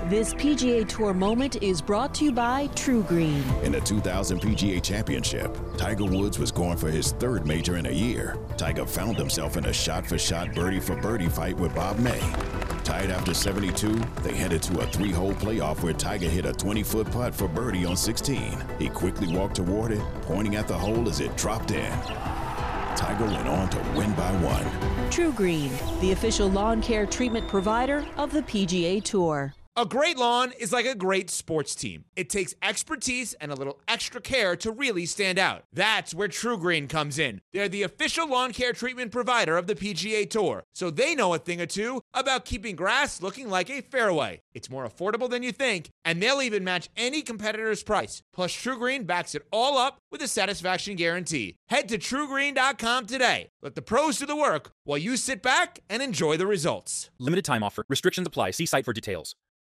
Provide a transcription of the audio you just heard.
This PGA Tour moment is brought to you by True Green. In the 2000 PGA Championship, Tiger Woods was going for his third major in a year. Tiger found himself in a shot-for-shot, birdie-for-birdie fight with Bob May. Tied after 72, they headed to a 3-hole playoff where Tiger hit a 20-foot putt for birdie on 16. He quickly walked toward it, pointing at the hole as it dropped in. Tiger went on to win by 1. True Green, the official lawn care treatment provider of the PGA Tour. A great lawn is like a great sports team. It takes expertise and a little extra care to really stand out. That's where True Green comes in. They're the official lawn care treatment provider of the PGA Tour, so they know a thing or two about keeping grass looking like a fairway. It's more affordable than you think, and they'll even match any competitor's price. Plus, True Green backs it all up with a satisfaction guarantee. Head to TrueGreen.com today. Let the pros do the work while you sit back and enjoy the results. Limited time offer. Restrictions apply. See site for details.